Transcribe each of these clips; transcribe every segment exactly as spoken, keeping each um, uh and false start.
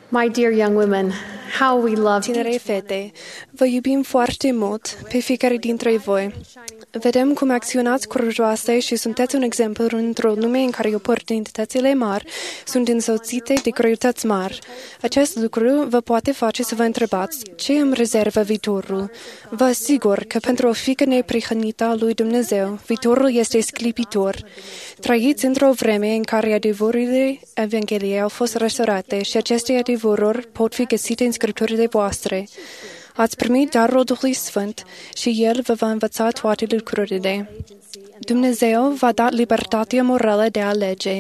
My dear young women, how we love Tinere fete, vă iubim foarte mult pe fiecare dintre voi. Vedem cum acționați curajoase și sunteți un exemplu într-o lume în care oportunitățile mari sunt însoțite de greutăți mari. Acest lucru vă poate face să vă întrebați ce îmi rezervă viitorul. Vă asigur că pentru o fiică neprihănită a lui Dumnezeu, viitorul este sclipitor. Trăiți într-o vreme în care adevărurile Evangheliei au fost restaurate și aceste adevăruri pot fi găsite în scripturile voastre. Ați primit darul Duhului Sfânt și El vă va învăța toate lucrurile. Dumnezeu v-a dat libertatea morală de a alege.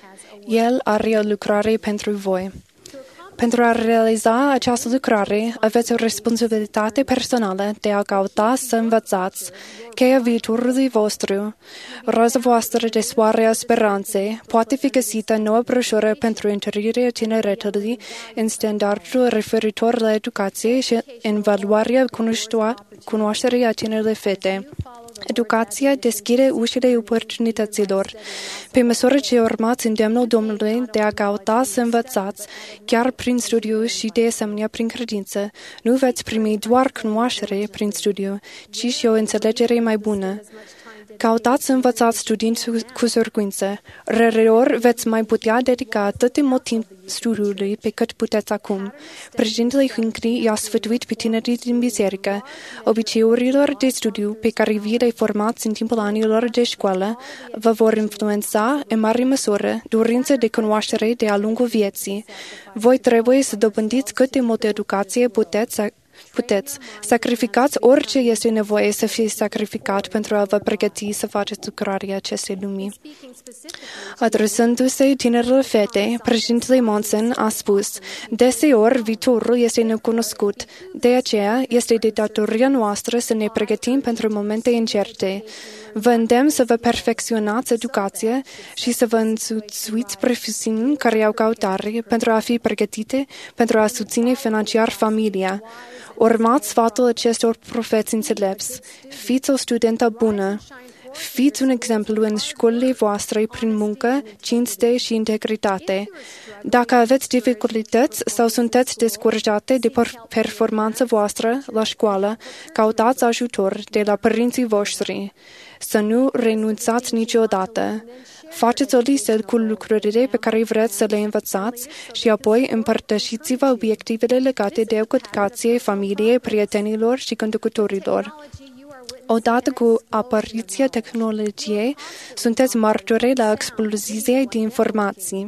El are o lucrare pentru voi. Pentru a realiza această lucrare, aveți o responsabilitate personală de a căuta să învățați cheia viitorului vostru. Raza voastră de soare a speranței poate fi găsită nouă broșură pentru întărirea tineretului în standardul referitor la educație și în valoarea cunoașterii a tinerilor fete. Educația deschide ușile oportunităților. Pe măsură ce urmați îndemnul Domnului de a căuta să învățați, chiar prin studiu și de asemenea prin credință, nu veți primi doar cunoaștere prin studiu, ci și o înțelegere mai bună. Căutați să învățați studiind cu surguință. Rareori veți mai putea dedica atât de mult timp studiului pe cât puteți acum. Președintele Hinckley i-a sfătuit pe tinerii din biserică. Obiceiurilor de studiu pe care vi le formați în timpul anilor de școală vă vor influența în mare măsură dorința de cunoaștere de-a lungul vieții. Voi trebuie să dobândiți cât de multă educație puteți să Puteți. Sacrificați orice este nevoie să fie sacrificat pentru a vă pregăti să faceți lucrarea acestei lumii. Adresându-se tinerilor fete, președintele Monson a spus: deseori viitorul este necunoscut, de aceea este de datoria noastră să ne pregătim pentru momente incerte. Vă îndemn să vă perfecționați educația și să vă însuțiți profesiuni care au căutare pentru a fi pregătite pentru a susține financiar familia. Urmați sfatul acestor profeți înțelepți. Fiți o studentă bună. Fiți un exemplu în școlile voastre prin muncă, cinste și integritate. Dacă aveți dificultăți sau sunteți descurajate de performanța voastră la școală, căutați ajutor de la părinții voștri. Să nu renunțați niciodată. Faceți o listă cu lucrurile pe care vreți să le învățați și apoi împărtășiți-vă obiectivele legate de educație, familie, prietenilor și conducătorilor. Odată cu apariția tehnologiei, sunteți martori la exploziei de informații.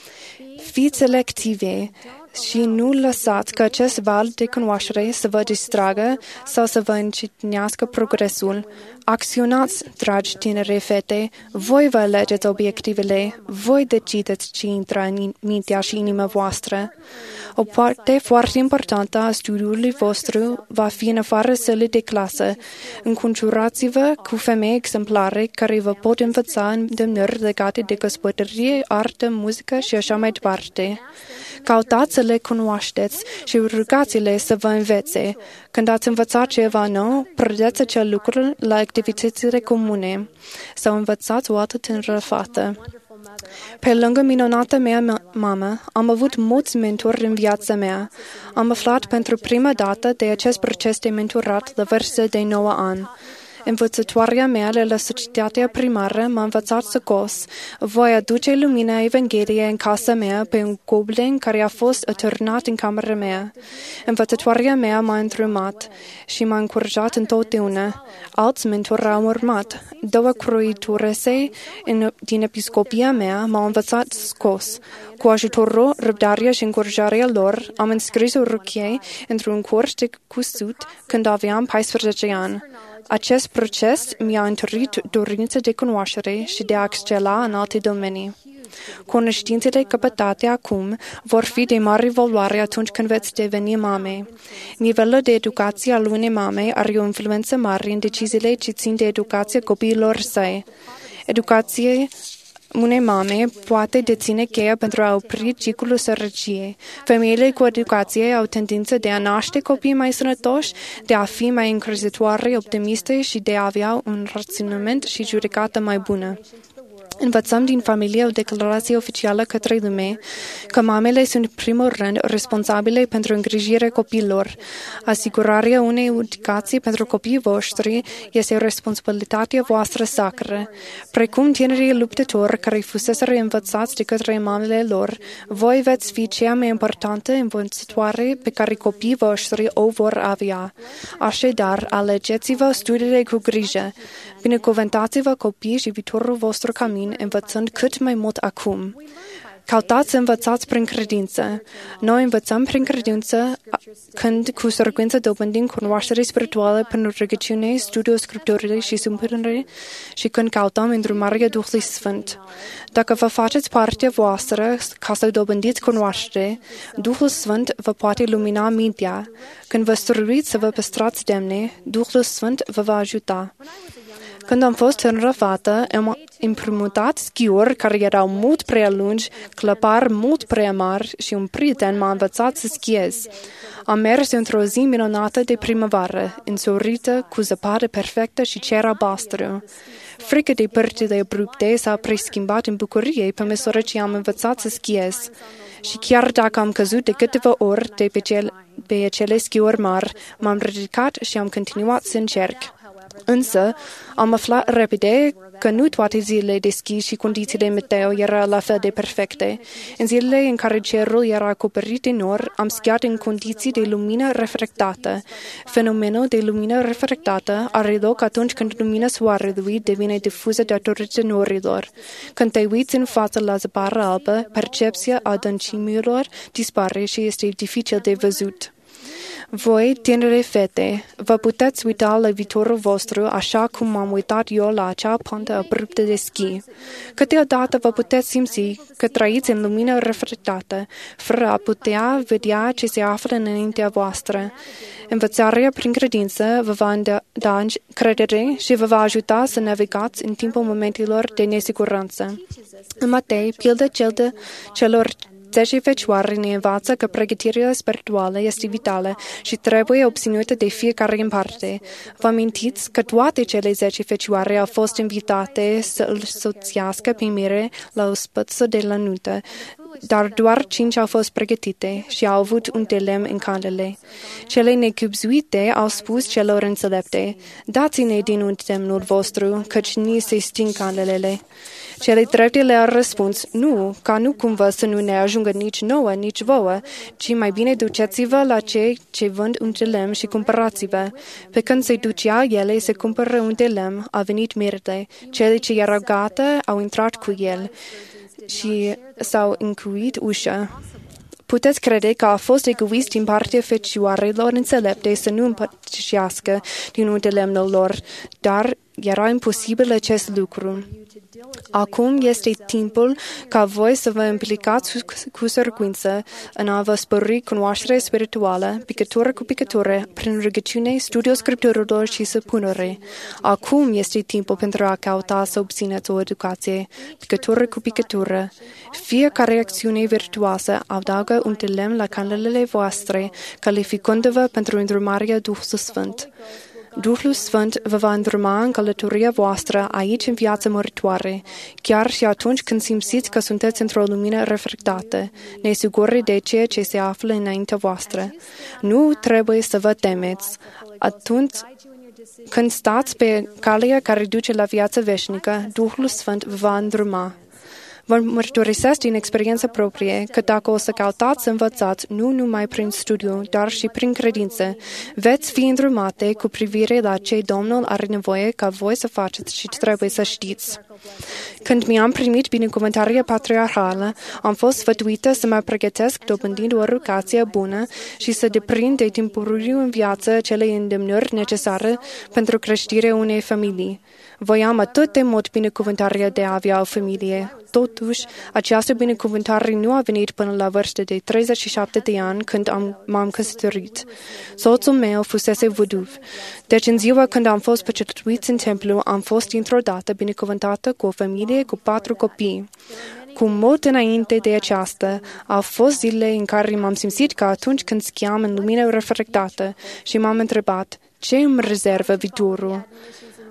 Fiți selective și nu lăsați ca acest val de cunoaștere să vă distragă sau să vă încetinească progresul. Acționați, dragi tinere fete, voi vă alegeți obiectivele, voi decideți ce intră în mintea și inima voastră. O parte foarte importantă a studiului vostru va fi în afară sălii de clasă. Înconjurați-vă cu femei exemplare care vă pot învăța îndemnări legate de gospodărie, artă, muzică și așa mai departe. Căutați să le cunoașteți și rugați-le să vă învețe. Când ați învățat ceva nou, predați acel lucru la activitățile comune. Sau învățați o altă tânără fată. Pe lângă minunata mea mamă, am avut mulți mentori în viața mea. Am aflat pentru prima dată de acest proces de mentorat la vârstă de nouă ani. Învățătoarea mea la societatea primară m-a învățat să cos. Voi aduce lumina Evangheliei în casa mea pe un goblen care a fost atârnat în camera mea. Învățătoarea mea m-a întrebat și m-a încurajat întotdeauna. Alți mentori au urmat. Două croiturese din episcopia mea m-au învățat scos. Cu ajutorul, răbdarea și încurajarea lor, am înscris o rochie într-un curs de cusut când aveam paisprezece ani. Acest proces mi-a întărit dorința de cunoaștere și de a excela în alte domenii. Cunoștințele căpătate acum vor fi de mare valoare atunci când veți deveni mame. Nivelul de educație al unei mame are o influență mare în deciziile ce țin de educația copiilor săi. Educație unei mame poate deține cheia pentru a opri ciclul sărăciei. Femeile cu educație au tendința de a naște copii mai sănătoși, de a fi mai încrezătoare, optimiste și de a avea un raționament și judecată mai bună. Învățăm din familie o declarație oficială către lume că mamele sunt în primul rând responsabile pentru îngrijirea copiilor. Asigurarea unei educații pentru copiii voștri este o responsabilitate voastră sacră. Precum tinerii luptători care fuseseră învățați de către mamele lor, voi veți fi cea mai importantă învățătoare pe care copiii voștri o vor avea. Așadar, alegeți-vă studiile cu grijă. Binecuvântați-vă copiii și viitorul vostru camin, învățând cât mai mult acum. Căutați să învățați prin credință. Noi învățăm prin credință când cu săruință dobândim cunoaștere spirituală prin rugăciune, studiul Scripturii și supunere și când căutăm îndrumarea Duhului Sfânt. Dacă vă faceți partea voastră ca să dobândiți cunoaștere, Duhul Sfânt vă poate lumina mintea. Când vă străduiți să vă păstrați demne, Duhul Sfânt vă va ajuta. Când am fost tânără fată, am împrumutat schiuri care erau mult prea lungi, clăpari mult prea mari și un prieten m-a învățat să schiez. Am mers într-o zi minunată de primăvară, însorită, cu zăpadă perfectă și cer albastru. Frica de părțile abrupte s-a preschimbat în bucurie pe măsură ce am învățat să schiez. Și chiar dacă am căzut de câteva ori de pe, cel, pe acele schiuri mari, m-am ridicat și am continuat să încerc. Însă, am aflat repede că nu toate zilele de schi și condițiile meteo erau la fel de perfecte. În zilele în care cerul era acoperit de nor, am schiat în condiții de lumină reflectată. Fenomenul de lumină reflectată are loc atunci când lumina soarelui devine difuză datorită norilor. Când te uiți în față la zăpadă albă, percepția adâncimilor dispare și este dificil de văzut. Voi, tinere fete, vă puteți uita la viitorul vostru așa cum m-am uitat eu la acea pantă abruptă de schi. Câteodată vă puteți simți că trăiți în lumină reflectată, fără a putea vedea ce se află înaintea voastră. Învățarea prin credință vă va da încredere și vă va ajuta să navigați în timpul momentelor de nesiguranță. În Matei, pildă celor zece fecioare ne învață că pregătirea spirituală este vitală și trebuie obținută de fiecare în parte. Vă amintiți că toate cele zece fecioare au fost invitate să îl soțească pe mire la o spăță de la nuntă, dar doar cinci au fost pregătite și au avut un de lemn în candele. Cele nechibzuite au spus celor înțelepte, dați-ne din un lemnul vostru, căci ni se sting candelele. Cele drepte le-au răspuns, nu, ca nu cumva să nu ne ajungă nici nouă, nici vouă, ci mai bine duceți-vă la cei ce vând un de lemn și cumpărați-vă. Pe când se ducea ele să cumpără un de lemn, a venit Mirte. Cele ce erau gata au intrat cu el și s-au încuit ușa. Puteți crede că a fost egoist din partea fecioarelor înțelepte să nu împărtășească din un de lemnul lor, dar era imposibil acest lucru. Acum este timpul ca voi să vă implicați cu săruință în a vă spori cunoașterea spirituală, picătură cu picătură, prin rugăciune, studiul Scripturilor și supunere. Acum este timpul pentru a căuta să obțineți o educație, picătură cu picătură. Fiecare acțiune virtuoasă adaugă un de lemn la candelele voastre, calificându-vă pentru îndrumarea Duhului Sfânt. Duhul Sfânt vă va îndruma în călătoria voastră aici în viața măritoare, chiar și atunci când simțiți că sunteți într-o lumină reflectată, nesiguri de ceea ce se află înaintea voastră. Nu trebuie să vă temeți. Atunci când stați pe calea care duce la viața veșnică, Duhul Sfânt vă va îndruma. Vă mărturisesc din experiență proprie că dacă o să căutați să învățați nu numai prin studiu, dar și prin credință, veți fi îndrumate cu privire la ce Domnul are nevoie ca voi să faceți și trebuie să știți. Când mi-am primit binecuvântarea patriarhală, am fost sfătuită să mă pregătesc dobândind o educație bună și să deprind de timpuriu în viață cele îndemnări necesare pentru creșterea unei familii. Voiam atât de mult binecuvântarea de a avea o familie. Totuși, această binecuvântare nu a venit până la vârsta de treizeci și șapte de ani când am, m-am căsătorit. Soțul meu fusese văduv. Deci în ziua când am fost păcătuiți în templu, am fost dintr-o dată binecuvântată cu o familie cu patru copii. Cu mult înainte de aceasta, au fost zile în care m-am simțit ca atunci când schiam în lumină reflectată și m-am întrebat, ce îmi rezervă viitorul?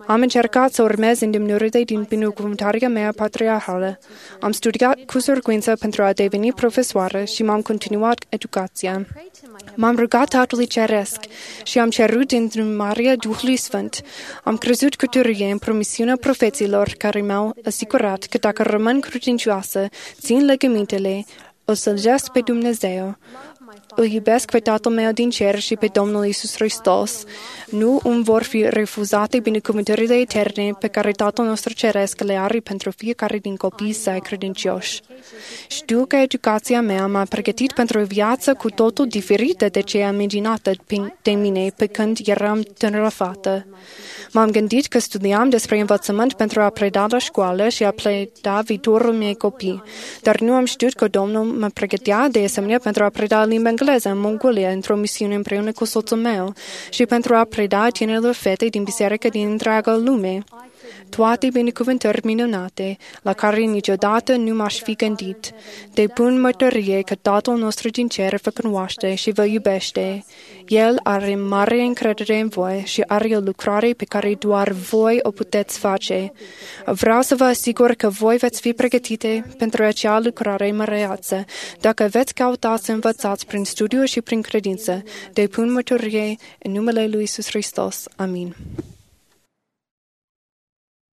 Am încercat să urmez îndemnurile din binecuvântarea mea patriarhală. Am studiat cu surguință pentru a deveni profesoară și m-am continuat educația. M-am rugat Tatălui Ceresc și am cerut îndrumarea Duhului Sfânt. Am crezut cu tărie în promisiunea profeților care mi-au asigurat că dacă rămân credincioasă, țin legămintele, o slujesc pe Dumnezeu. Îl iubesc pe Tatăl meu din cer și pe Domnul Iisus Hristos. Nu îmi vor fi refuzate binecuvântările eterne pe care Tatăl nostru Ceresc le are pentru fiecare din copiii săi credincioși. Știu că educația mea m-a pregătit pentru o viață cu totul diferită de cea imaginată de mine pe când eram tânără fată. M-am gândit că studiam despre învățământ pentru a preda la școală și a preda viitorul mei copii, dar nu am știut că Domnul mă pregătea de asemenea pentru a preda limba engleză în Mongolia într-o misiune împreună cu soțul meu și pentru a preda tinerilor fete din biserică din întreaga lume. Toate binecuvântări minunate, la care niciodată nu m-aș fi gândit. De pun mărturie că Tatăl nostru din cer vă cunoaște și vă iubește. El are mare încredere în voi și are o lucrare pe care doar voi o puteți face. Vreau să vă asigur că voi veți fi pregătite pentru acea lucrare măreață, dacă veți căuta să învățați prin studiu și prin credință. De pun mărturie în numele lui Iisus Hristos. Amin.